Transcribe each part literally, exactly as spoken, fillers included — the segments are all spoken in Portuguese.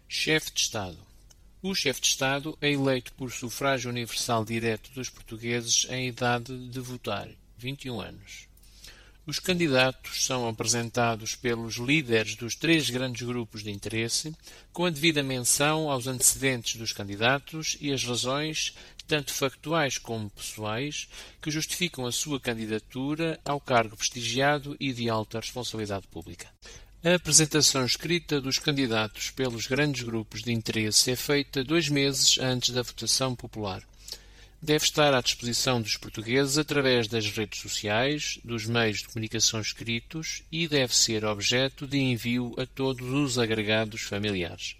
Chefe de Estado. O chefe de Estado é eleito por sufrágio universal direto dos portugueses em idade de votar, vinte e um anos. Os candidatos são apresentados pelos líderes dos três grandes grupos de interesse, com a devida menção aos antecedentes dos candidatos e as razões, tanto factuais como pessoais, que justificam a sua candidatura ao cargo prestigiado e de alta responsabilidade pública. A apresentação escrita dos candidatos pelos grandes grupos de interesse é feita dois meses antes da votação popular. Deve estar à disposição dos portugueses através das redes sociais, dos meios de comunicação escritos e deve ser objeto de envio a todos os agregados familiares.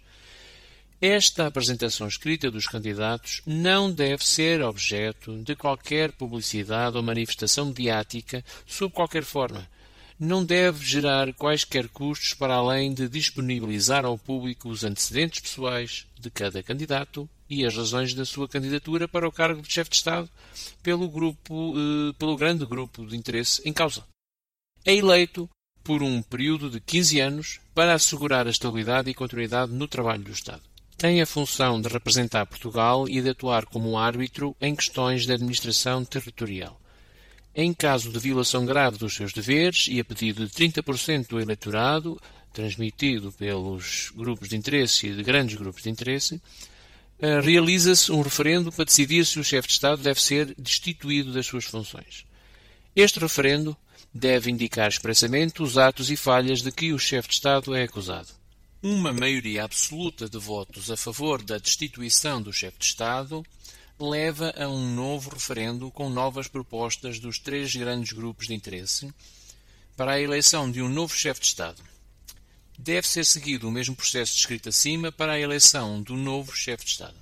Esta apresentação escrita dos candidatos não deve ser objeto de qualquer publicidade ou manifestação mediática sob qualquer forma. Não deve gerar quaisquer custos para além de disponibilizar ao público os antecedentes pessoais de cada candidato e as razões da sua candidatura para o cargo de chefe de Estado pelo, grupo, eh, pelo grande grupo de interesse em causa. É eleito por um período de quinze anos para assegurar a estabilidade e continuidade no trabalho do Estado. Tem a função de representar Portugal e de atuar como árbitro em questões de administração territorial. Em caso de violação grave dos seus deveres e a pedido de trinta por cento do eleitorado, transmitido pelos grupos de interesse e de grandes grupos de interesse, realiza-se um referendo para decidir se o chefe de Estado deve ser destituído das suas funções. Este referendo deve indicar expressamente os atos e falhas de que o chefe de Estado é acusado. Uma maioria absoluta de votos a favor da destituição do chefe de Estado leva a um novo referendo com novas propostas dos três grandes grupos de interesse para a eleição de um novo chefe de Estado. Deve ser seguido o mesmo processo descrito acima para a eleição do novo chefe de Estado.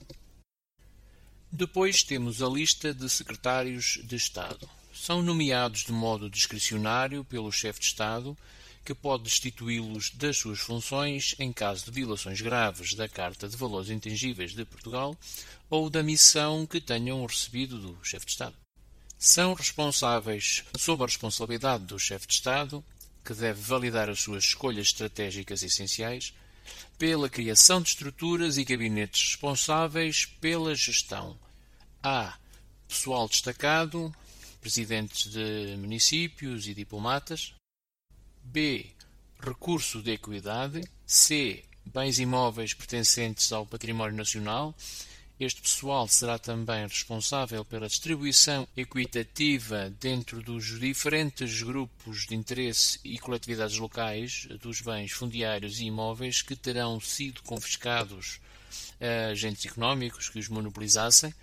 Depois temos a lista de secretários de Estado. São nomeados de modo discricionário pelo chefe de Estado, que pode destituí-los das suas funções em caso de violações graves da Carta de Valores Intangíveis de Portugal ou da missão que tenham recebido do chefe de Estado. São responsáveis, sob a responsabilidade do chefe de Estado, que deve validar as suas escolhas estratégicas essenciais, pela criação de estruturas e gabinetes responsáveis pela gestão. A. Pessoal destacado, presidentes de municípios e diplomatas. B. Recurso de equidade. C. Bens imóveis pertencentes ao património nacional. Este pessoal será também responsável pela distribuição equitativa dentro dos diferentes grupos de interesse e coletividades locais dos bens fundiários e imóveis que terão sido confiscados a agentes económicos que os monopolizassem.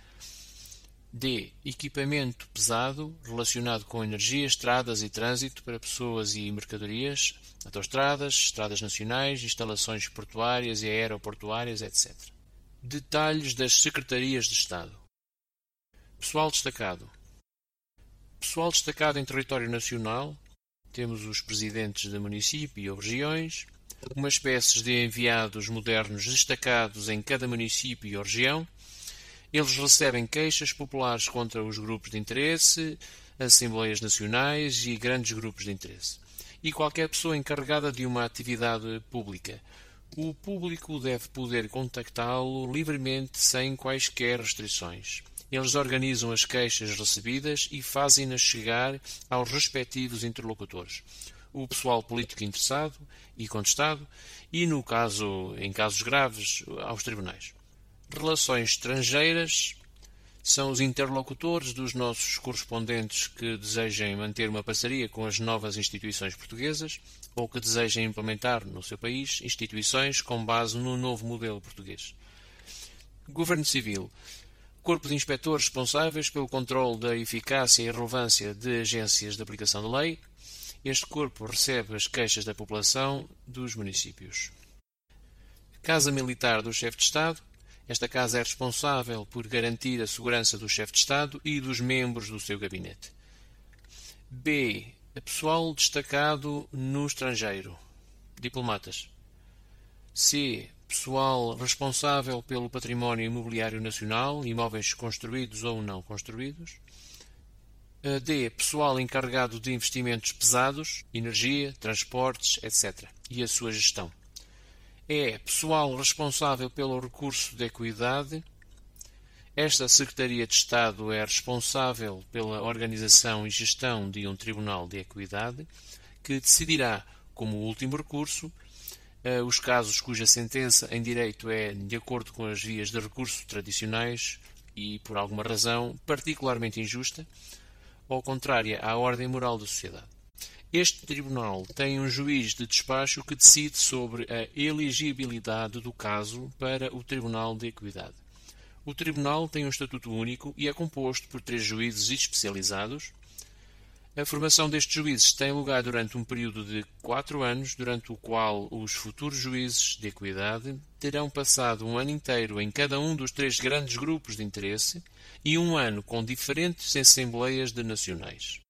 D. Equipamento pesado relacionado com energia, estradas e trânsito para pessoas e mercadorias, autoestradas, estradas nacionais, instalações portuárias e aeroportuárias, etcétera. Detalhes das Secretarias de Estado. Pessoal destacado. Pessoal destacado em território nacional. Temos os presidentes de município ou regiões, umas espécies de enviados modernos destacados em cada município ou região. Eles recebem queixas populares contra os grupos de interesse, assembleias nacionais e grandes grupos de interesse. E qualquer pessoa encarregada de uma atividade pública. O público deve poder contactá-lo livremente sem quaisquer restrições. Eles organizam as queixas recebidas e fazem-nas chegar aos respectivos interlocutores. O pessoal político interessado e contestado e, no caso, em casos graves, aos tribunais. Relações estrangeiras são os interlocutores dos nossos correspondentes que desejem manter uma parceria com as novas instituições portuguesas ou que desejem implementar no seu país instituições com base no novo modelo português. Governo Civil. Corpo de inspectores responsáveis pelo controle da eficácia e relevância de agências de aplicação da lei. Este corpo recebe as queixas da população dos municípios. Casa Militar do Chefe de Estado. Esta casa é responsável por garantir a segurança do chefe de Estado e dos membros do seu gabinete. B. Pessoal destacado no estrangeiro. Diplomatas. C. Pessoal responsável pelo património imobiliário nacional, imóveis construídos ou não construídos. D. Pessoal encarregado de investimentos pesados, energia, transportes, etcétera, e a sua gestão. é pessoal responsável pelo recurso de equidade. Esta Secretaria de Estado é responsável pela organização e gestão de um Tribunal de Equidade, que decidirá, como último recurso, os casos cuja sentença em direito é de acordo com as vias de recurso tradicionais e, por alguma razão, particularmente injusta ou contrária à ordem moral da sociedade. Este tribunal tem um juiz de despacho que decide sobre a elegibilidade do caso para o Tribunal de Equidade. O tribunal tem um estatuto único e é composto por três juízes especializados. A formação destes juízes tem lugar durante um período de quatro anos, durante o qual os futuros juízes de equidade terão passado um ano inteiro em cada um dos três grandes grupos de interesse e um ano com diferentes assembleias de nacionais.